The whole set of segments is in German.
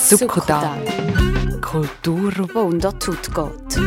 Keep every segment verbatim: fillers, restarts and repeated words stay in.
Subkutan. Kultur, die unter die Haut geht.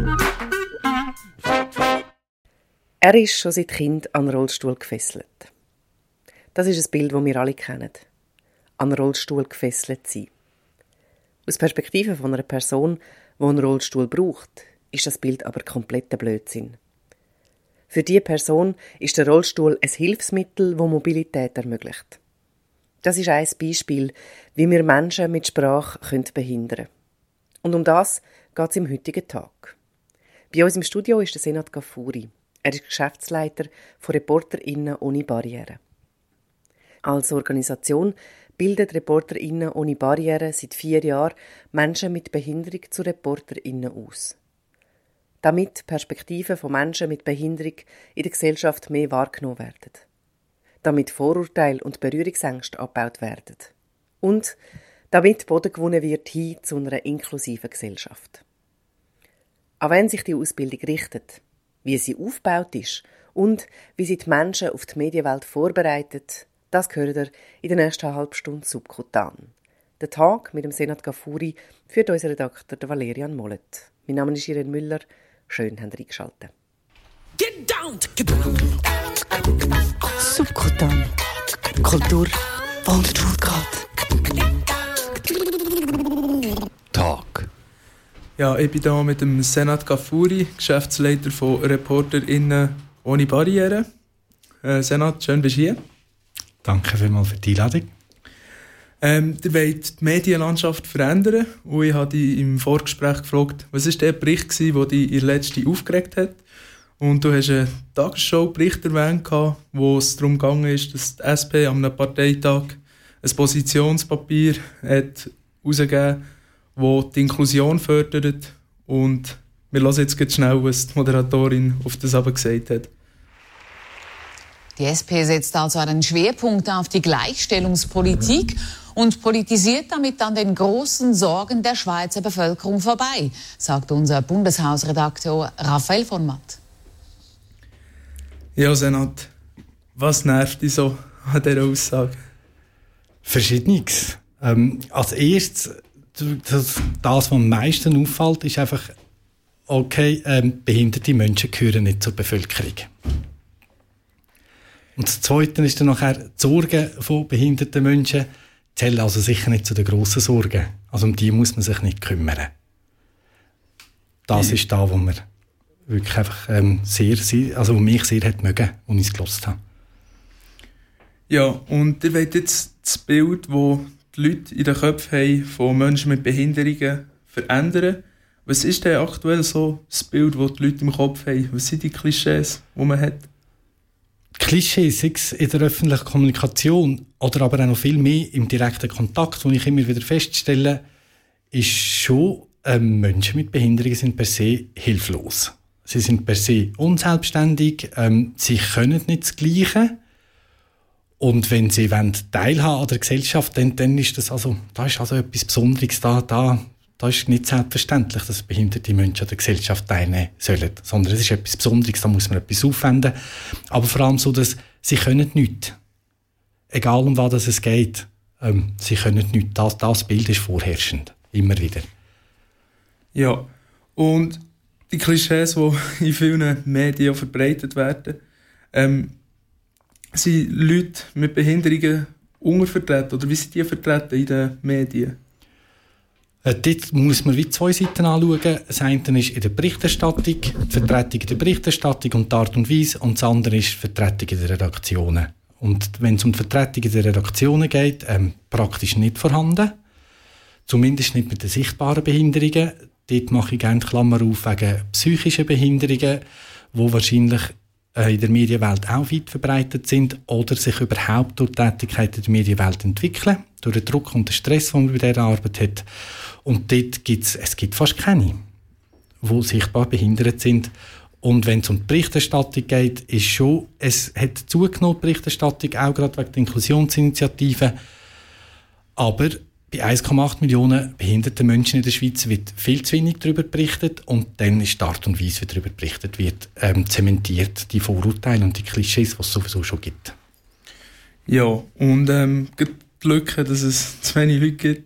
Er ist schon seit Kind an einen Rollstuhl gefesselt. Das ist ein Bild, das wir alle kennen. An einen Rollstuhl gefesselt sein. Aus Perspektive von einer Person, die einen Rollstuhl braucht, ist das Bild aber kompletter Blödsinn. Für diese Person ist der Rollstuhl ein Hilfsmittel, das Mobilität ermöglicht. Das ist ein Beispiel, wie wir Menschen mit Sprache behindern können. Und um das geht es im heutigen Tag. Bei uns im Studio ist der Senat Ghafouri. Er ist Geschäftsleiter von ReporterInnen ohne Barrieren. Als Organisation bildet ReporterInnen ohne Barrieren seit vier Jahren Menschen mit Behinderung zu ReporterInnen aus. Damit Perspektiven von Menschen mit Behinderung in der Gesellschaft mehr wahrgenommen werden. Damit Vorurteile und Berührungsängste abgebaut werden. Und damit Boden gewonnen wird hin zu einer inklusiven Gesellschaft. An wen sich die Ausbildung richtet, wie sie aufgebaut ist und wie sie die Menschen auf die Medienwelt vorbereitet, das hört ihr in der nächsten halben Stunde Subkutan. Der Tag mit dem Senat Ghafouri führt unser Redakteur Valerian Mollet. Mein Name ist Irene Müller. Schön, habt ihr eingeschaltet. Get down! Subkutan. Kultur, die unter die Haut geht. Tag. Ja, ich bin hier mit dem Senat Ghafouri, Geschäftsleiter von ReporterInnen ohne Barrieren. Äh, Senat, schön, bist du hier. Danke vielmals für die Einladung. Ähm, ihr wollt die Medienlandschaft verändern und ich habe dich im Vorgespräch gefragt, was war der Bericht, der dich in der letzten aufgeregt hat? Und du hast einen Tagesschau-Bericht erwähnt, wo es darum ging, dass die S P an einem Parteitag ein Positionspapier hat herausgegeben hat, das die Inklusion fördert. Und wir hören jetzt ganz schnell, was die Moderatorin auf das aber gesagt hat. Die S P setzt also einen Schwerpunkt auf die Gleichstellungspolitik und politisiert damit an den großen Sorgen der Schweizer Bevölkerung vorbei, sagt unser Bundeshausredakteur Raphael von Matt. Ja, Senat, was nervt dich so an dieser Aussage? Verschiedenes. Ähm, als erstes, das, das, was am meisten auffällt, ist einfach, okay, ähm, behinderte Menschen gehören nicht zur Bevölkerung. Und das Zweite ist dann nachher, die Sorgen von behinderten Menschen zählen also sicher nicht zu den grossen Sorgen. Also um die muss man sich nicht kümmern. Das ist da, wo man wirklich einfach ähm, sehr, sehr, also mich sehr hat mögen, als ich es gehört habe. Ja, und ihr wollt jetzt das Bild, das die Leute in den Köpfen haben, von Menschen mit Behinderungen verändern. Was ist denn aktuell so das Bild, das die Leute im Kopf haben? Was sind die Klischees, die man hat? Klischees, sei es in der öffentlichen Kommunikation oder aber auch noch viel mehr im direkten Kontakt, wo ich immer wieder feststelle, ist schon, ähm, Menschen mit Behinderungen sind per se hilflos. Sie sind per se unselbstständig, ähm, sie können nicht das Gleiche. Und wenn sie teilhaben an der Gesellschaft, dann, dann ist das also, da ist also etwas Besonderes da, da, da ist nicht selbstverständlich, dass behinderte Menschen an der Gesellschaft teilnehmen sollen, sondern es ist etwas Besonderes, da muss man etwas aufwenden. Aber vor allem so, dass sie können nichts. Egal um was es geht, ähm, sie können nichts. Das, das Bild ist vorherrschend, immer wieder. Ja, und die Klischees, die in vielen Medien verbreitet werden, ähm, sind Leute mit Behinderungen untervertreten oder wie sind die vertreten in den Medien? Äh, dort muss man wie zwei Seiten anschauen. Das eine ist in der Berichterstattung, die Vertretung in der Berichterstattung und die Art und Weise, und das andere ist die Vertretung in den Redaktionen. Und wenn es um die Vertretung in den Redaktionen geht, ähm, praktisch nicht vorhanden. Zumindest nicht mit den sichtbaren Behinderungen. Dort mache ich gerne Klammer auf wegen psychischen Behinderungen, die wahrscheinlich in der Medienwelt auch weit verbreitet sind oder sich überhaupt durch die Tätigkeit in der Medienwelt entwickeln, durch den Druck und den Stress, den man bei dieser Arbeit hat. Und dort gibt's, es gibt fast keine, die sichtbar behindert sind. Und wenn es um die Berichterstattung geht, ist schon, es hat zugenommen, die Berichterstattung, auch gerade wegen der Inklusionsinitiative. Aber bei eins Komma acht Millionen behinderten Menschen in der Schweiz wird viel zu wenig darüber berichtet, und dann ist die Art und Weise, wie darüber berichtet wird, ähm, zementiert die Vorurteile und die Klischees, die es sowieso schon gibt. Ja, und ähm, die Lücke, dass es zu wenig Leute gibt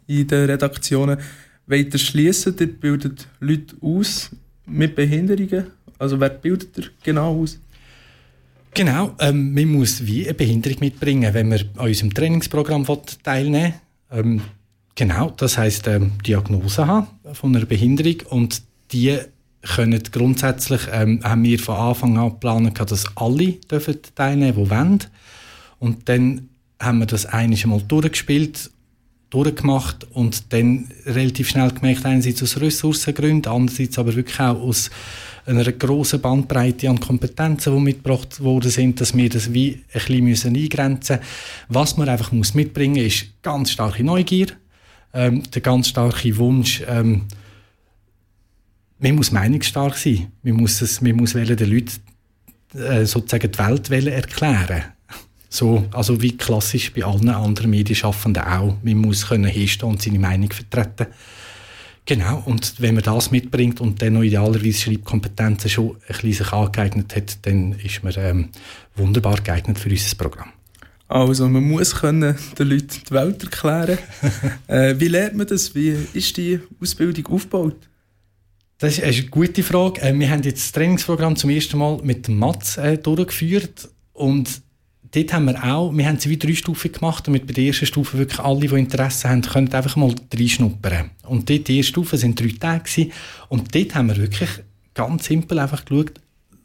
in den Redaktionen. Wollt ihr schliessen? Ihr bildet Leute aus mit Behinderungen? Also wer bildet ihr genau aus? Genau, ähm, man muss wie eine Behinderung mitbringen, wenn man an unserem Trainingsprogramm teilnehmen will. Ähm, genau, das heisst ähm, Diagnose haben von einer Behinderung und die können grundsätzlich, ähm, haben wir von Anfang an geplant, dass alle dürfen teilnehmen dürfen, die wollen. Und dann haben wir das einmal durchgespielt, durchgemacht und dann relativ schnell gemerkt, einerseits aus Ressourcengründen, andererseits aber wirklich auch aus einer grossen Bandbreite an Kompetenzen, die mitgebracht worden sind, dass wir das wie ein bisschen eingrenzen müssen. Was man einfach muss mitbringen muss, ist ganz starke Neugier, ähm, der ganz starke Wunsch, ähm, man muss meinungsstark sein. Man muss, es, man muss den Leuten äh, sozusagen die Welt erklären. So, also wie klassisch bei allen anderen Medienschaffenden auch. Man muss können hinstehen und seine Meinung vertreten. Genau, und wenn man das mitbringt und dann noch idealerweise Schreibkompetenzen schon ein bisschen sich angeeignet hat, dann ist man ähm, wunderbar geeignet für unser Programm. Also man muss können den Leuten die Welt erklären. äh, wie lernt man das? Wie ist die Ausbildung aufgebaut? Das ist eine gute Frage. Äh, wir haben jetzt das Trainingsprogramm zum ersten Mal mit dem Mats äh, durchgeführt und dort haben wir auch, wir haben sie wie drei Stufen gemacht, damit bei der ersten Stufe wirklich alle, die Interesse haben, können einfach mal reinschnuppern. Und dort, die erste Stufe waren drei Tage gewesen. Und dort haben wir wirklich ganz simpel einfach geschaut,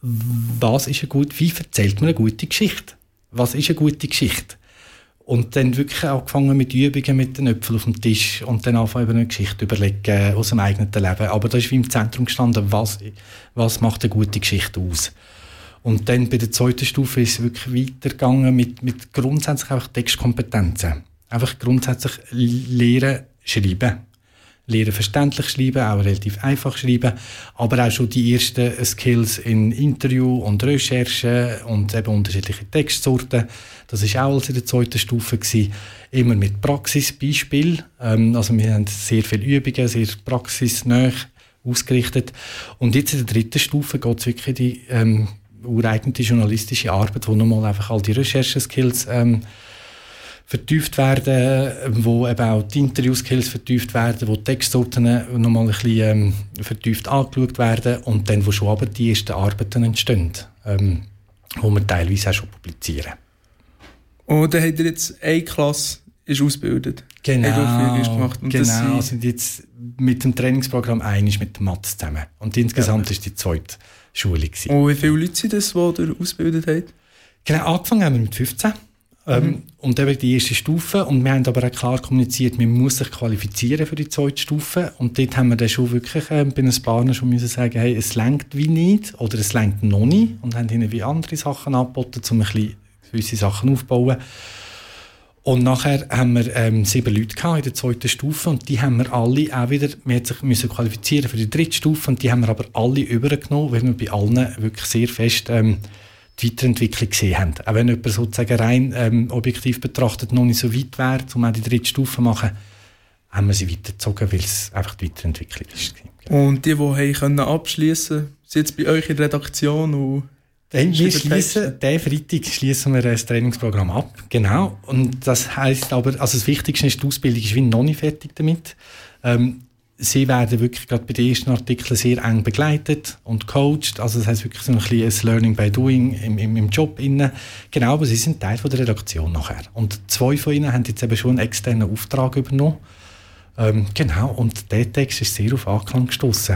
was ist eine gute, wie erzählt man eine gute Geschichte? Was ist eine gute Geschichte? Und dann wirklich angefangen mit Übungen, mit den Äpfeln auf dem Tisch und dann anfangen über eine Geschichte überlegen aus dem eigenen Leben. Aber da ist wie im Zentrum gestanden, was, was macht eine gute Geschichte aus? Und dann bei der zweiten Stufe ist es wirklich weitergegangen mit, mit grundsätzlich einfach Textkompetenzen. Einfach grundsätzlich lernen, schreiben. Lernen verständlich schreiben, auch relativ einfach schreiben. Aber auch schon die ersten Skills in Interview und Recherche und eben unterschiedliche Textsorten. Das war auch in der zweiten Stufe gewesen. Immer mit Praxisbeispiel. Ähm, also wir haben sehr viele Übungen, sehr praxisnah ausgerichtet. Und jetzt in der dritten Stufe geht es wirklich in die ähm, ureigene journalistische Arbeit, wo nochmal einfach all die Rechercheskills ähm, vertieft werden, wo eben auch die Interviewskills vertieft werden, wo die Textsorten nochmal ein bisschen ähm, vertieft angeschaut werden und dann, wo schon aber die ersten Arbeiten entstehen, ähm, wo wir teilweise auch schon publizieren. Und dann habt ihr jetzt eine Klasse ist ausgebildet? Genau, ist gemacht. Und genau. das Also jetzt mit dem Trainingsprogramm einiges mit dem Mats zusammen. Und insgesamt war ja. die zweite Schulung gewesen. Und wie viele Leute sind das, die ihr ausgebildet habt? Genau, angefangen haben wir mit fünfzehn. Mhm. Ähm, und eben die erste Stufe. Und wir haben aber auch klar kommuniziert, man muss sich qualifizieren für die zweite Stufe. Und dort haben wir dann schon wirklich äh, bei ein paar schon müssen sagen, hey, es reicht wie nicht oder es reicht noch nicht. Und haben ihnen wie andere Sachen angeboten, um ein bisschen gewisse Sachen aufzubauen. Und nachher haben wir ähm, sieben Leute gehabt in der zweiten Stufe und die haben wir alle auch wieder, wir mussten sich müssen qualifizieren für die dritte Stufe und die haben wir aber alle übergenommen, weil wir bei allen wirklich sehr fest ähm, die Weiterentwicklung gesehen haben. Auch wenn jemand sozusagen rein ähm, objektiv betrachtet noch nicht so weit wäre, um auch die dritte Stufe zu machen, haben wir sie weitergezogen, weil es einfach die Weiterentwicklung ist. Und die, die haben abschließen können, sind jetzt bei euch in der Redaktion und Dann wir schliessen, diesen Freitag schließen wir das Trainingsprogramm ab. Genau. Und das heisst aber, also das Wichtigste ist, die Ausbildung ist wie noch nicht fertig damit. Ähm, sie werden wirklich gerade bei den ersten Artikeln sehr eng begleitet und coacht. Also das heisst wirklich so ein bisschen ein Learning by Doing im, im, im Job innen. Genau, aber sie sind Teil von der Redaktion nachher. Und zwei von ihnen haben jetzt eben schon einen externen Auftrag übernommen. Ähm, genau. Und der Text ist sehr auf Anklang gestossen.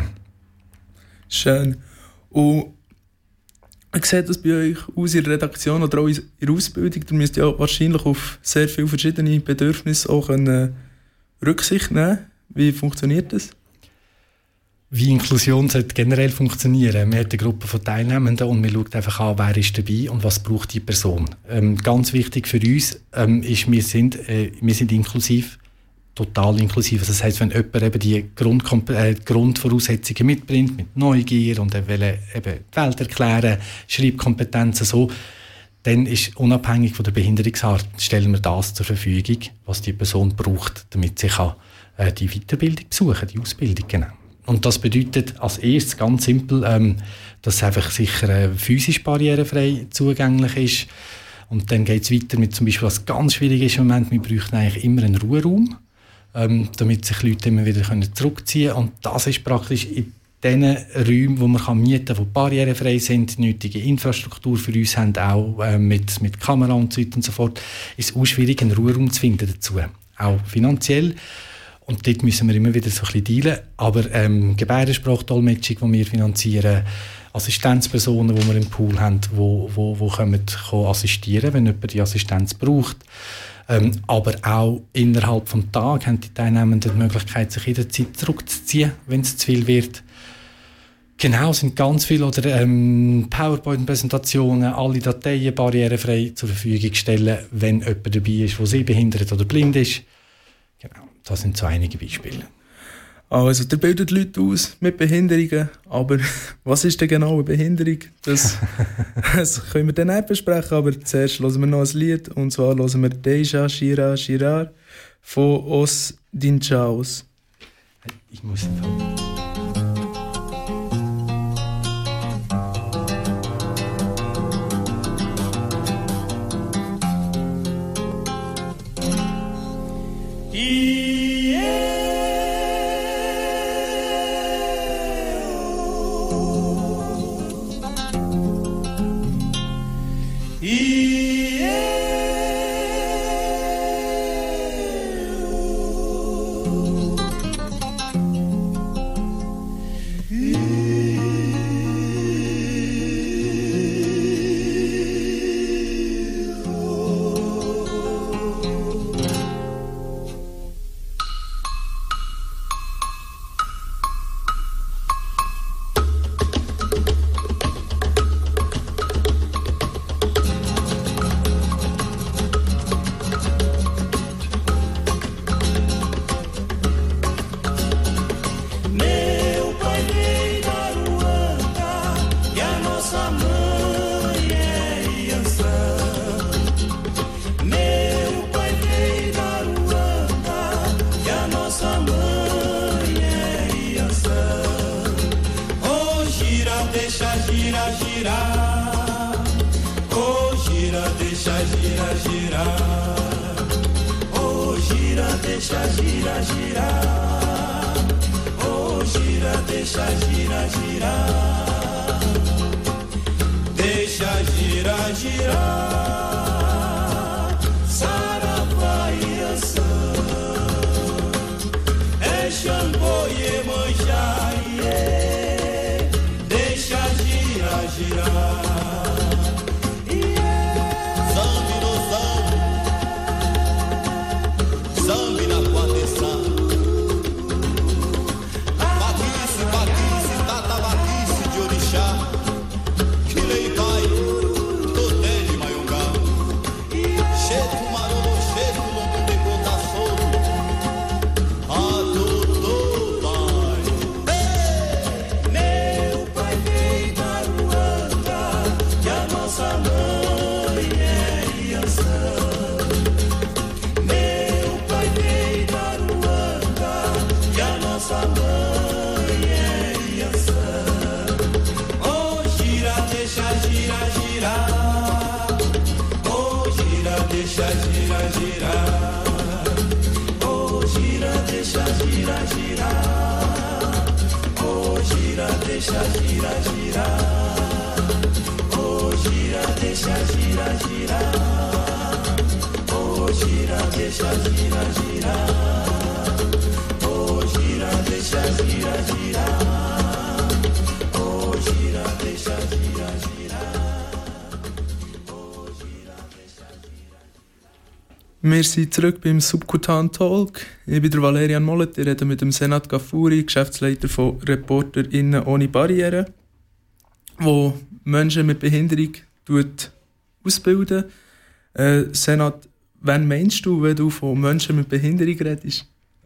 Schön. Und wie sieht das bei euch aus in der Redaktion oder auch in der Ausbildung? Ihr müsst ja wahrscheinlich auf sehr viele verschiedene Bedürfnisse auch können Rücksicht nehmen. Wie funktioniert das? Wie Inklusion sollte generell funktionieren. Man hat eine Gruppe von Teilnehmenden und man schaut einfach an, wer ist dabei und was braucht die Person. Ähm, ganz wichtig für uns ähm, ist, wir sind, äh, wir sind inklusiv, total inklusiv. Das heisst, wenn jemand eben die Grundkomp- äh, Grundvoraussetzungen mitbringt, mit Neugier und er will eben die Welt erklären, Schreibkompetenzen so, dann ist unabhängig von der Behinderungsart, stellen wir das zur Verfügung, was die Person braucht, damit sie kann, äh, die Weiterbildung besuchen, die Ausbildung, genau. Und das bedeutet als erstes ganz simpel, ähm, dass es einfach sicher äh, physisch barrierefrei zugänglich ist. Und dann geht es weiter mit zum Beispiel, was ganz schwierig ist im Moment, wir bräuchten eigentlich immer einen Ruheraum. ähm, damit sich Leute immer wieder können zurückziehen können. Und das ist praktisch in den Räumen, wo man kann mieten kann, die barrierefrei sind, nötige Infrastruktur für uns haben, auch äh, mit, mit Kamera und so weiter und so fort, ist es auch schwierig, einen Ruheraum zu finden dazu. Auch finanziell. Und dort müssen wir immer wieder so ein bisschen dealen. Aber ähm, Gebärdensprachdolmetschung, die wir finanzieren, Assistenzpersonen, die wir im Pool haben, die wo, wo, wo kommen, können assistieren, wenn jemand die Assistenz braucht. Ähm, aber auch innerhalb des Tages haben die Teilnehmenden die Möglichkeit, sich jederzeit zurückzuziehen, wenn es zu viel wird. Genau, es sind ganz viele oder ähm, PowerPoint-Präsentationen, alle Dateien barrierefrei zur Verfügung stellen, wenn jemand dabei ist, der sehbehindert oder blind ist. Genau, das sind so einige Beispiele. Also, ihr bildet Leute aus mit Behinderungen, aber was ist denn genau eine Behinderung? Das, das können wir dann nicht besprechen, aber zuerst hören wir noch ein Lied, und zwar hören wir Deja Shira Shirar von Os Dinchaos. Ich muss einfach... Wir sind zurück beim Subkutan Talk. Ich bin der Valerian Mollet, ich rede mit dem Senat Gafuri, Geschäftsleiter von ReporterInnen ohne Barrieren, wo Menschen mit Behinderung ausbilden. Äh, Senat, wann meinst du, wenn du von Menschen mit Behinderung redest?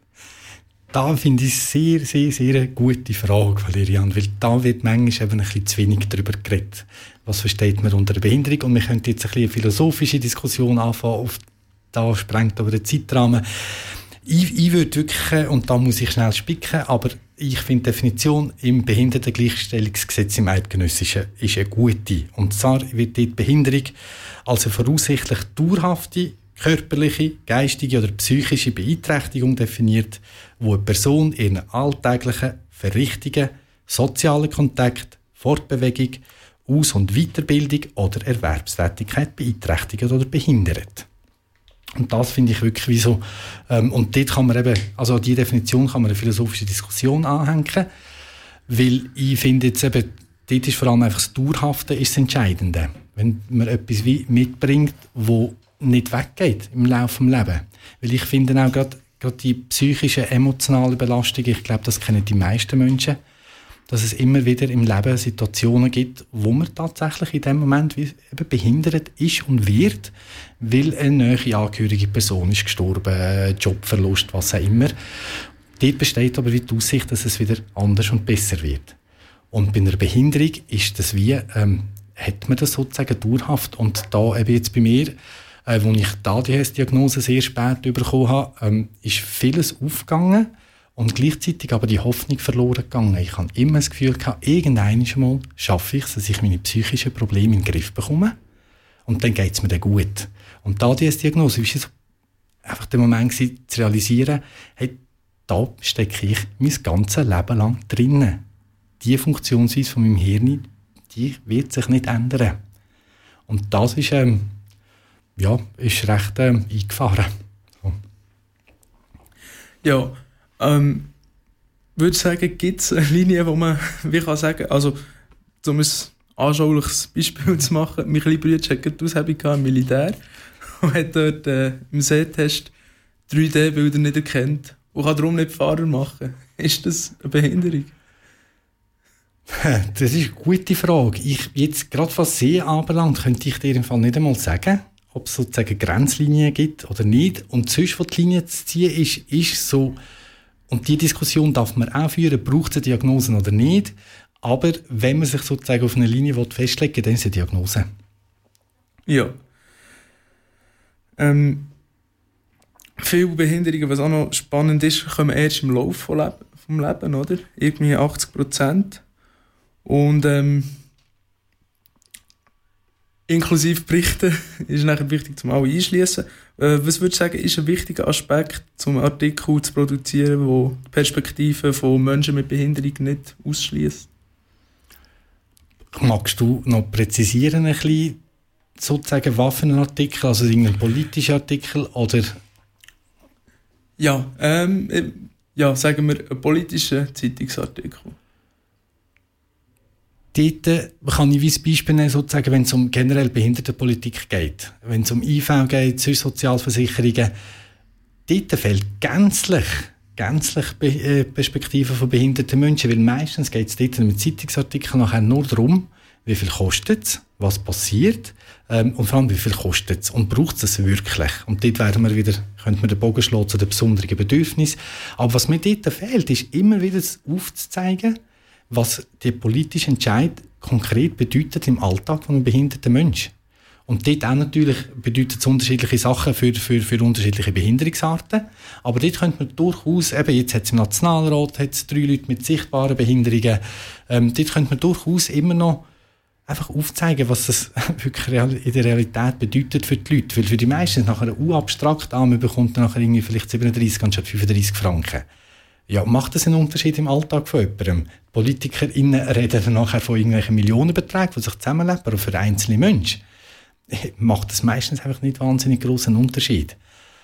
Da finde ich sehr, sehr, sehr eine gute Frage, Valerian, weil da wird manchmal eben ein bisschen zu wenig darüber geredet. Was versteht man unter der Behinderung? Und wir könnten jetzt ein bisschen eine philosophische Diskussion anfangen, auf da sprengt aber der Zeitrahmen. Ich, ich würde wirklich, und da muss ich schnell spicken, aber ich finde die Definition im Behindertengleichstellungsgesetz im Eidgenössischen ist eine gute. Und zwar wird dort Behinderung als eine voraussichtlich dauerhafte körperliche, geistige oder psychische Beeinträchtigung definiert, wo eine Person ihren alltäglichen Verrichtungen, sozialen Kontakt, Fortbewegung, Aus- und Weiterbildung oder Erwerbstätigkeit beeinträchtigt oder behindert. Und das finde ich wirklich wie so, ähm, und dort kann man eben, also an die Definition kann man eine philosophische Diskussion anhängen, weil ich finde jetzt eben, dort ist vor allem einfach das Dauerhafte ist das Entscheidende. Wenn man etwas wie mitbringt, wo nicht weggeht im Laufe des Lebens. Weil ich finde auch gerade, gerade die psychische, emotionale Belastung, ich glaube, das kennen die meisten Menschen, dass es immer wieder im Leben Situationen gibt, wo man tatsächlich in dem Moment wie eben behindert ist und wird, weil eine nahe angehörige Person ist gestorben, Jobverlust, was auch immer. Dort besteht aber wie die Aussicht, dass es wieder anders und besser wird. Und bei einer Behinderung ist das wie, ähm, hat man das sozusagen dauerhaft. Und da eben jetzt bei mir, äh, als ich die A D H S-Diagnose sehr spät bekommen habe, ähm, ist vieles aufgegangen und gleichzeitig aber die Hoffnung verloren gegangen. Ich habe immer das Gefühl gehabt, irgendwann mal schaffe ich es, dass ich meine psychischen Probleme in den Griff bekomme und dann geht es mir dann gut. Und die A D H S-Diagnose war so einfach der Moment gewesen, zu realisieren, hey, da stecke ich mein ganzes Leben lang drinnen. Die Funktionsweise von meinem Hirn, die wird sich nicht ändern. Und das ist, ähm, ja, ist recht ähm, eingefahren. So. Ja, ähm, würde sagen, gibt es eine Linie, wo man, wie kann sagen, also, um ein anschauliches Beispiel zu machen, mein kleiner Bruder hatte gerade die Aushebung im Militär und hat dort äh, im Sehtest drei D-Bilder nicht erkannt und kann darum nicht Fahrer machen. Ist das eine Behinderung? Das ist eine gute Frage. Ich, jetzt, gerade was See anbelangt, könnte ich dir im Fall nicht einmal sagen, ob es sozusagen Grenzlinien gibt oder nicht. Und sonst, wo die Linie zu ziehen ist, ist so, und die Diskussion darf man auch führen, braucht es eine Diagnose oder nicht. Aber wenn man sich sozusagen auf eine Linie festlegen will, dann ist es eine Diagnose. Ja. Ähm, viele Behinderungen, was auch noch spannend ist, kommen erst im Laufe vom Leben, vom Leben, oder? Irgendwie achtzig Prozent. Und ähm, inklusive Berichte ist nachher wichtig, zum alle einschließen. Äh, was würdest du sagen, ist ein wichtiger Aspekt, zum Artikel zu produzieren, der die Perspektive von Menschen mit Behinderung nicht ausschließt? Magst du noch präzisieren ein bisschen, sozusagen, was für ein Artikel, also irgendein politischer Artikel oder? Ja, ähm, ja, sagen wir einen politischen Zeitungsartikel. Dort kann ich wie ein Beispiel nehmen, sozusagen, wenn es um generell Behindertenpolitik geht, wenn es um I V geht, sonst Sozialversicherungen, dort fehlt gänzlich, gänzlich Be- äh, Perspektive von behinderten Menschen, weil meistens geht es dort mit Zeitungsartikeln nachher nur darum, wie viel kostet es, was passiert ähm, und vor allem, wie viel kostet es und braucht es das wirklich. Und dort werden wir wieder, könnte man den Bogen schlagen zu den besonderen Bedürfnissen. Aber was mir dort fehlt, ist immer wieder aufzuzeigen, was der politische Entscheid konkret bedeutet im Alltag von einem behinderten Menschen. Und dort auch natürlich bedeutet es unterschiedliche Sachen für, für, für unterschiedliche Behinderungsarten. Aber dort könnte man durchaus, eben jetzt hat es im Nationalrat hat's drei Leute mit sichtbaren Behinderungen, ähm, dort könnte man durchaus immer noch einfach aufzeigen, was das wirklich in der Realität bedeutet für die Leute. Weil für die meisten ist es nachher unabstrakt, ah, man bekommt dann nachher irgendwie vielleicht siebenunddreissig anstatt fünfunddreissig Franken. Ja, macht das einen Unterschied im Alltag von jemandem? PolitikerInnen reden dann nachher von irgendwelchen Millionenbeträgen, die sich zusammenleben, aber für einzelne Menschen macht das meistens einfach nicht wahnsinnig grossen Unterschied.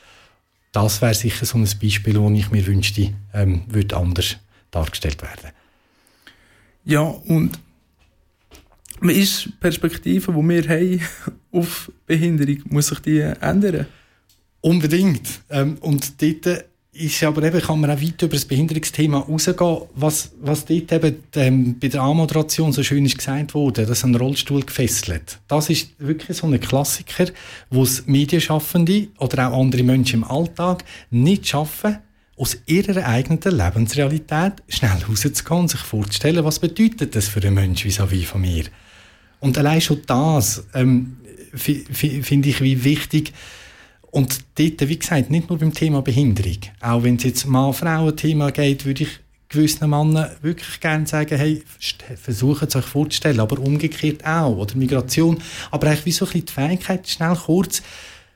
Das wäre sicher so ein Beispiel, das ich mir wünschte, ähm, würde anders dargestellt werden. Ja, und was ist die Perspektive, die wir haben auf Behinderung? Muss sich die ändern? Unbedingt. Ähm, und dort ist aber eben, kann man auch weit über das Behinderungsthema rausgehen. Was, was dort eben ähm, bei der Anmoderation so schön ist gesagt wurde, das ist ein Rollstuhl gefesselt. Das ist wirklich so ein Klassiker, wo es Medienschaffende oder auch andere Menschen im Alltag nicht schaffen, aus ihrer eigenen Lebensrealität schnell rauszugehen und sich vorzustellen, was bedeutet das für einen Menschen vis-à-vis von mir. Und allein schon das ähm, f- f- finde ich wie wichtig. Und dort, wie gesagt, nicht nur beim Thema Behinderung. Auch wenn es jetzt Mann-Frauen-Thema geht, würde ich gewissen Männern wirklich gerne sagen, hey, versucht es euch vorzustellen, aber umgekehrt auch. Oder Migration. Aber eigentlich wie so ein bisschen die Fähigkeit, schnell kurz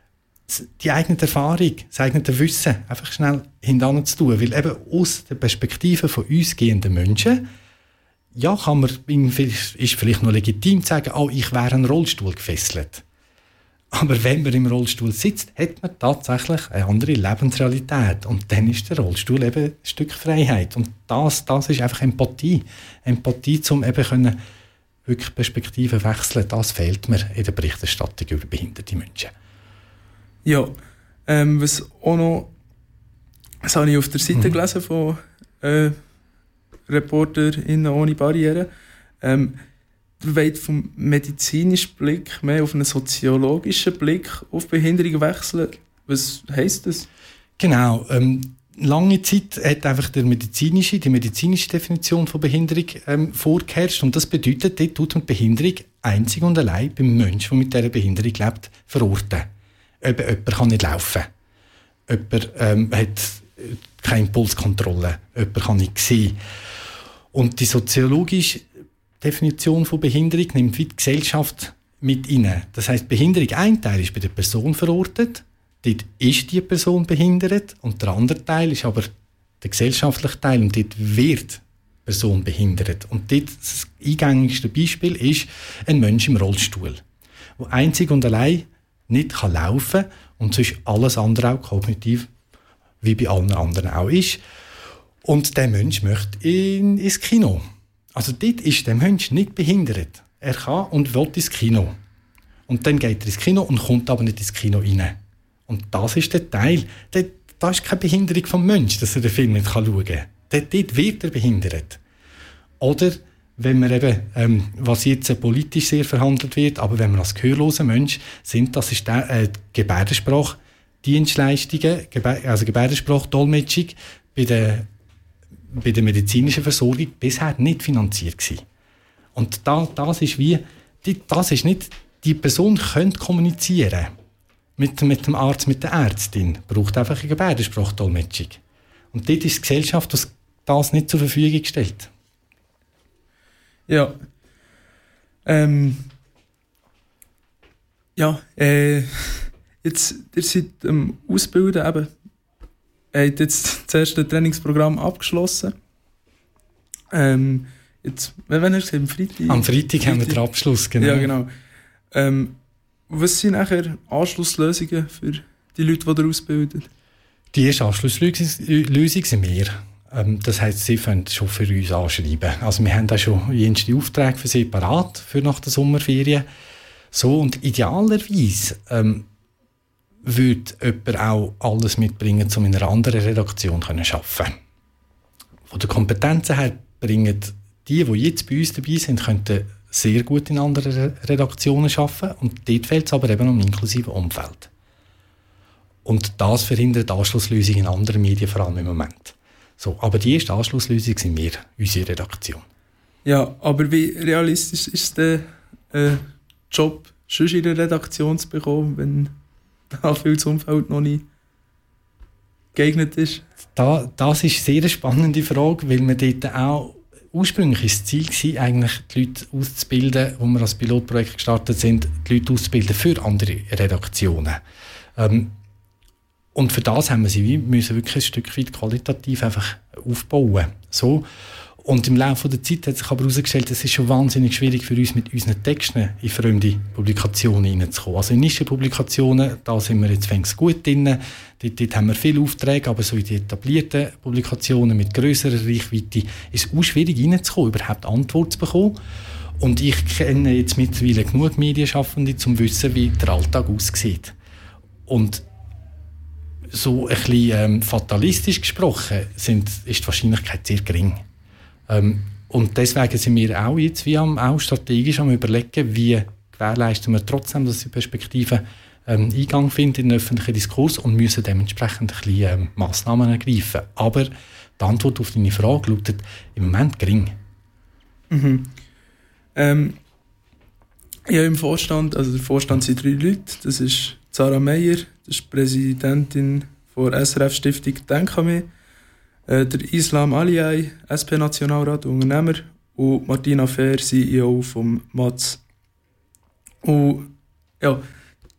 die eigene Erfahrung, das eigene Wissen einfach schnell hinterher zu tun. Weil eben aus der Perspektive von uns gehenden Menschen, ja, kann man, ist vielleicht noch legitim zu sagen, oh, ich wäre an einen Rollstuhl gefesselt. Aber wenn man im Rollstuhl sitzt, hat man tatsächlich eine andere Lebensrealität. Und dann ist der Rollstuhl eben ein Stück Freiheit. Und das, das ist einfach Empathie. Empathie, um eben können, wirklich Perspektiven wechseln. Das fehlt mir in der Berichterstattung über behinderte Menschen. Ja, ähm, was auch noch, das habe ich auf der Seite mhm. gelesen von äh, ReporterInnen ohne Barrieren. Ähm, wir wollen vom medizinischen Blick mehr auf einen soziologischen Blick auf Behinderung wechseln. Was heisst das? Genau. Ähm, lange Zeit hat einfach der medizinische, die medizinische Definition von Behinderung ähm, vorgeherrscht. Und das bedeutet, dort tut man die Behinderung einzig und allein beim Menschen, der mit dieser Behinderung lebt, verorten. Eben, jemand kann nicht laufen. Jemand ähm, hat keine Impulskontrolle. Jemand kann nicht sehen. Und die soziologische Definition von Behinderung nimmt wie die Gesellschaft mit rein. Das heisst, Behinderung, ein Teil ist bei der Person verortet, dort ist die Person behindert, und der andere Teil ist aber der gesellschaftliche Teil, und dort wird die Person behindert. Und dort das eingängigste Beispiel ist ein Mensch im Rollstuhl, der einzig und allein nicht kann laufen und sonst alles andere auch kognitiv, wie bei allen anderen auch ist. Und der Mensch möchte in, ins Kino. Also dort ist der Mensch nicht behindert. Er kann und will ins Kino. Und dann geht er ins Kino und kommt aber nicht ins Kino rein. Und das ist der Teil. Dort, da ist keine Behinderung vom Mensch, dass er den Film nicht schauen kann. Dort, dort wird er behindert. Oder wenn man eben, ähm, was jetzt politisch sehr verhandelt wird, aber wenn man als gehörloser Mensch sind, das ist der, äh, Gebärdensprachdienstleistungen, Gebär, also Gebärdensprachdolmetschung bei der bei der medizinischen Versorgung bisher nicht finanziert gewesen. Und da, das ist wie, die, das ist nicht, die Person könnte kommunizieren mit, mit dem Arzt, mit der Ärztin, braucht einfach eine Gebärdensprachdolmetschung. Und dort ist die Gesellschaft das, das nicht zur Verfügung gestellt. Ja. Ähm. Ja, äh, jetzt, ihr seid am Ausbilden eben. Er hat jetzt das erste Trainingsprogramm abgeschlossen. Ähm, jetzt, wann hast du gesagt? Am Freitag? Am Freitag, Freitag haben wir den Abschluss, genau. Ja, genau. Ähm, was sind nachher Anschlusslösungen für die Leute, die ihr ausbilden? Die erste Anschlusslösung sind wir. Ähm, das heisst, sie können schon für uns anschreiben. Also wir haben da schon jenste Aufträge für sie parat, für nach der Sommerferien. So, und idealerweise ähm, würde jemand auch alles mitbringen, um in einer anderen Redaktion zu arbeiten. Von den Kompetenzen her bringen die, die jetzt bei uns dabei sind, könnten sehr gut in anderen Redaktionen arbeiten. Und dort fehlt es aber eben um inklusive Umfeld. Und das verhindert Anschlusslösungen in anderen Medien, vor allem im Moment. So, aber die erste Anschlusslösung sind wir, unsere Redaktion. Ja, aber wie realistisch ist der äh, Job, schon in der Redaktion zu bekommen, wenn da viel das Umfeld noch nicht geeignet ist? Da, das ist eine sehr spannende Frage, weil wir dort auch ursprünglich das Ziel war, eigentlich die Leute auszubilden, wo wir als Pilotprojekt gestartet sind, die Leute auszubilden für andere Redaktionen. Ähm, und für das haben wir sie, wir müssen wirklich ein Stück weit qualitativ einfach aufbauen. So. Und im Laufe der Zeit hat sich aber herausgestellt, es ist schon wahnsinnig schwierig für uns, mit unseren Texten in fremde Publikationen hineinzukommen. Also in Nischenpublikationen, da sind wir jetzt fängst gut drin, dort, dort haben wir viele Aufträge, aber so in die etablierten Publikationen mit grösserer Reichweite ist es auch schwierig hineinzukommen, überhaupt Antwort zu bekommen. Und ich kenne jetzt mittlerweile genug Medienschaffende, um zu wissen, wie der Alltag aussieht. Und so ein bisschen ähm, fatalistisch gesprochen sind, ist die Wahrscheinlichkeit sehr gering. Ähm, und deswegen sind wir auch jetzt wie am, auch strategisch am Überlegen, wie gewährleisten wir trotzdem, dass die Perspektive ähm, Eingang findet in den öffentlichen Diskurs, und müssen dementsprechend ein bisschen ähm, Massnahmen ergreifen. Aber die Antwort auf deine Frage lautet im Moment gering. Mhm. Ähm, ja, im Vorstand, also der Vorstand sind drei Leute. Das ist Sarah Meyer, das ist Präsidentin der S R F-Stiftung Denkame, äh, der Islam Aliyai, S P-Nationalrat, Unternehmer, und Martina Fehr, C E O vom M A Z. Und ja,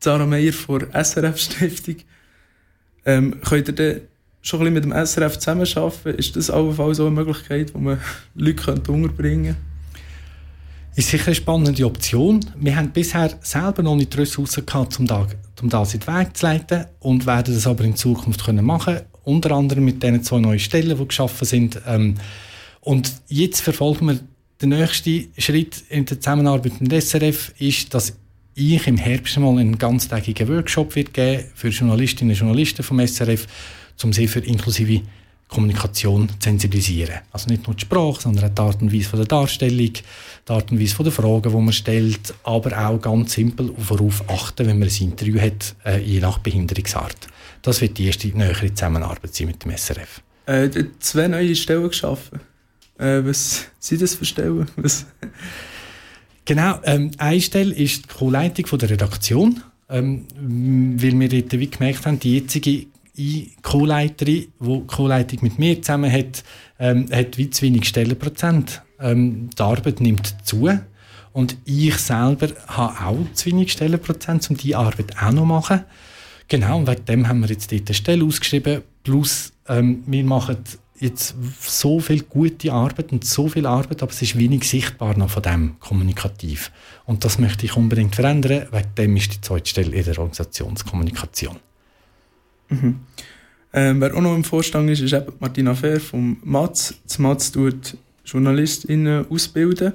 Sarah Meier von der S R F-Stiftung. Ähm, könnt ihr denn schon ein bisschen mit dem S R F zusammenarbeiten? Ist das allenfalls so eine Möglichkeit, wo man Leute unterbringen könnte? Ist sicher eine spannende Option. Wir haben bisher selber noch nicht die Ressourcen gehabt, um, da, um das in den Weg zu leiten und werden das aber in Zukunft können machen können. Unter anderem mit diesen zwei neuen Stellen, die geschaffen sind. Ähm, und jetzt verfolgen wir den nächsten Schritt in der Zusammenarbeit mit dem S R F, ist, dass ich im Herbst mal einen ganztägigen Workshop wird geben für Journalistinnen und Journalisten vom S R F, um sie für inklusive Kommunikation zu sensibilisieren. Also nicht nur die Sprache, sondern auch die Art und Weise von der Darstellung, die Art und Weise von der Fragen, die man stellt, aber auch ganz simpel worauf achten, wenn man ein Interview hat, äh, je nach Behinderungsart. Das wird die erste nähere Zusammenarbeit sein mit dem S R F. Äh, zwei neue Stellen geschaffen. Äh, was sind das für Stellen? Was? Genau, ähm, eine Stelle ist die Co-Leitung von der Redaktion, ähm, weil wir dort wie gemerkt haben, die jetzige Co-Leiterin, die Co-Leitung mit mir zusammen hat, ähm, hat wie zu wenig Stellenprozent. Ähm, die Arbeit nimmt zu und ich selber habe auch zu wenig Stellenprozent, um diese Arbeit auch noch zu machen. Genau, und wegen dem haben wir jetzt dort eine Stelle ausgeschrieben, plus ähm, wir machen jetzt so viel gute Arbeit und so viel Arbeit, aber es ist wenig sichtbar noch von dem kommunikativ. Und das möchte ich unbedingt verändern, wegen dem ist die zweite Stelle in der Organisationskommunikation. Mhm. Ähm, wer auch noch im Vorstand ist, ist eben Martina Fehr vom M A Z. Das M A Z tut JournalistInnen ausbilden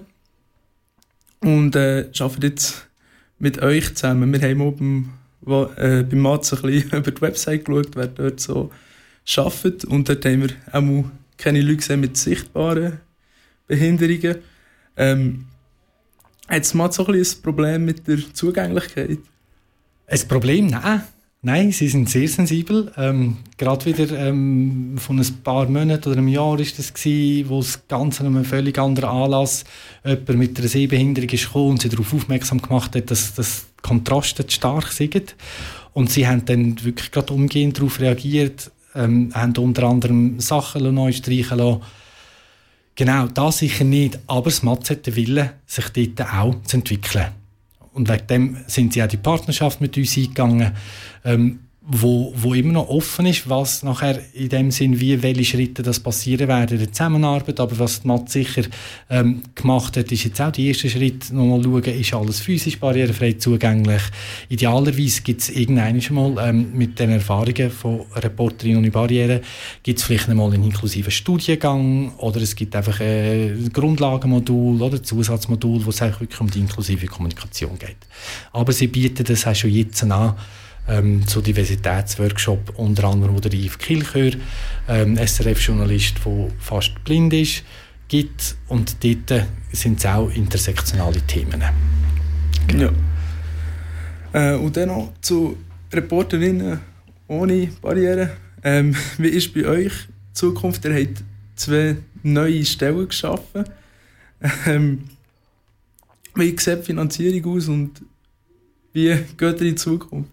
und äh, arbeitet jetzt mit euch zusammen. Wir haben oben äh, beim M A Z ein bisschen über die Website geschaut, wer dort so arbeitet. Und dort haben wir auch mal keine Leute gesehen mit sichtbaren Behinderungen. Ähm, hat das M A Z so ein bisschen ein Problem mit der Zugänglichkeit? Ein Problem? Nein. Nein, sie sind sehr sensibel. Ähm, gerade wieder ähm, von ein paar Monaten oder einem Jahr ist das gewesen, wo das Ganze an einem völlig anderen Anlass jemand mit einer Sehbehinderung ist gekommen und sie darauf aufmerksam gemacht hat, dass, dass die Kontraste zu stark sind. Und sie haben dann wirklich gerade umgehend darauf reagiert, ähm, haben unter anderem Sachen neu streichen lassen. Genau, das sicher nicht, aber das M A Z hat den Willen, sich dort auch zu entwickeln. Und wegen dem sind sie auch die Partnerschaft mit uns eingegangen, ähm, wo, wo immer noch offen ist, was nachher in dem Sinn, wie welche Schritte das passieren werden in der Zusammenarbeit. Aber was die M A Z sicher ähm, gemacht hat, ist jetzt auch der erste Schritt, nochmal schauen, ist alles physisch barrierefrei zugänglich. Idealerweise gibt es irgendwann mal ähm, mit den Erfahrungen von Reporterinnen ohne Barrieren, gibt es vielleicht einmal einen inklusiven Studiengang oder es gibt einfach ein Grundlagenmodul oder ein Zusatzmodul, wo es eigentlich wirklich um die inklusive Kommunikation geht. Aber sie bieten das auch schon jetzt an, Ähm, so Diversitätsworkshop, unter anderem wo der Yves Kilchör, ähm, S R F-Journalist, der fast blind ist, gibt. Und dort sind es auch intersektionale Themen. Genau. Ja. Äh, und dann noch zu Reporterinnen ohne Barrieren. Ähm, wie ist bei euch die Zukunft? Ihr habt zwei neue Stellen geschaffen. Ähm, wie sieht die Finanzierung aus und wie geht ihr in die Zukunft?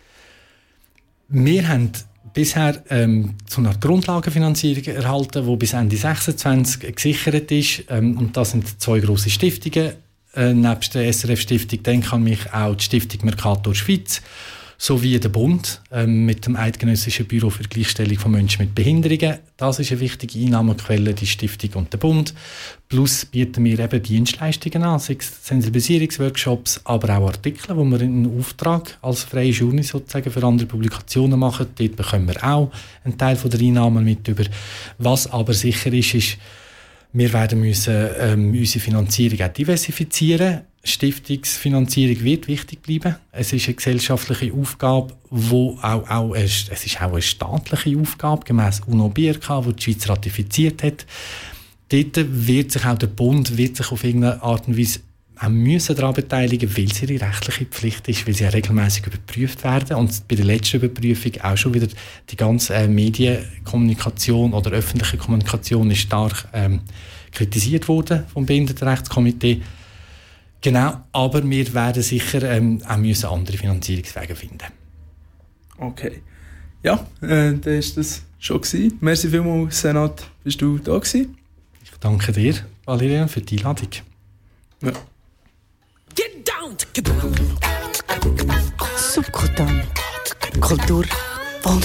Wir haben bisher ähm, so eine Grundlagenfinanzierung erhalten, die bis Ende sechsundzwanzig gesichert ist. Ähm, und das sind zwei grosse Stiftungen. Äh, nebst der S R F-Stiftung denke an mich auch die Stiftung Mercator Schweiz sowie der Bund ähm, mit dem Eidgenössischen Büro für die Gleichstellung von Menschen mit Behinderungen. Das ist eine wichtige Einnahmequelle, die Stiftung und der Bund. Plus bieten wir eben Dienstleistungen an, sei es Sensibilisierungsworkshops, aber auch Artikel, wo wir einen Auftrag als freie Journal sozusagen für andere Publikationen machen. Dort bekommen wir auch einen Teil von der Einnahmen mit über. Was aber sicher ist, ist, wir werden müssen ähm, unsere Finanzierung auch diversifizieren. Stiftungsfinanzierung wird wichtig bleiben. Es ist eine gesellschaftliche Aufgabe, wo auch, auch eine, es ist auch eine staatliche Aufgabe, gemäss UNO-B R K, die die Schweiz ratifiziert hat. Dort wird sich auch der Bund wird sich auf irgendeine Art und Weise auch müssen daran beteiligen, weil es ihre rechtliche Pflicht ist, weil sie ja regelmäßig überprüft werden. Und bei der letzten Überprüfung auch schon wieder die ganze äh, Medienkommunikation oder öffentliche Kommunikation ist stark ähm, kritisiert worden vom Behindertenrechtskomitee. Genau, aber wir werden sicher ähm, auch müssen andere Finanzierungswege finden. Okay. Ja, äh, dann war das schon gewesen. Merci vielmals, Senat, bist du da gewesen? Ich danke dir, Valerian, für die Einladung. Ja. Get down! Subkutan. Kultur, die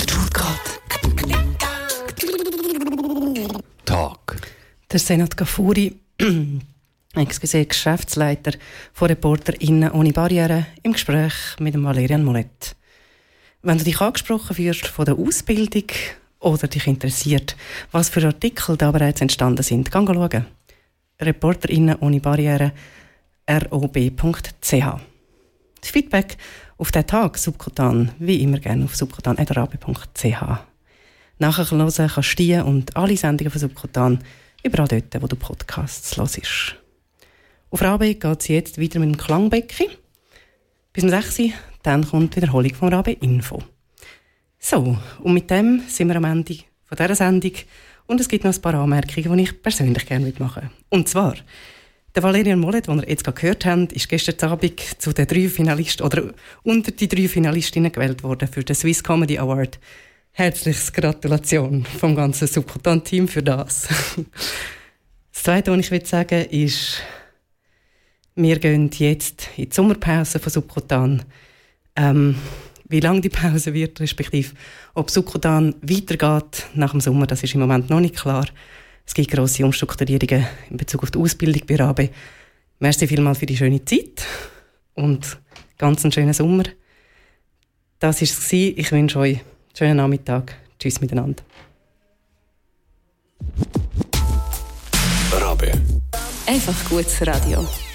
geht. Tag. Der Senat Gafuri, excuse, Geschäftsleiter von ReporterInnen ohne Barrieren, im Gespräch mit dem Valerian Mollet. Wenn du dich angesprochen fühlst von der Ausbildung oder dich interessiert, was für Artikel da bereits entstanden sind, geh schauen. ReporterInnen ohne Barrieren, r o b punkt c h. Das Feedback auf diesen Tag Subkutan, wie immer gerne auf subkutan punkt r a b punkt c h. Nachher hören kannst du die und alle Sendungen von Subkutan überall dort, wo du Podcasts hörst. Auf R A B geht es jetzt wieder mit dem Klangbecken. Bis um sechs Uhr, dann kommt die Wiederholung von R A B Info. So, und mit dem sind wir am Ende von dieser Sendung und es gibt noch ein paar Anmerkungen, die ich persönlich gerne mitmachen möchte. Und zwar, der Valerian Mollet, den ihr jetzt gerade gehört habt, ist gestern Abend zu den drei Finalisten oder unter die drei Finalistinnen gewählt worden für den Swiss Comedy Award. Herzliches Gratulation vom ganzen Subkutan-Team für das. Das Zweite, was ich will sagen will, ist, wir gehen jetzt in die Sommerpause von Subkutan. Ähm, wie lange die Pause wird, respektive ob Subkutan weitergeht nach dem Sommer, das ist im Moment noch nicht klar. Es gibt grosse Umstrukturierungen in Bezug auf die Ausbildung bei R A B. Merci vielmals für die schöne Zeit und ganz einen schönen Sommer. Das war es. Ich wünsche euch einen schönen Nachmittag. Tschüss miteinander. R A B. Einfach gutes Radio.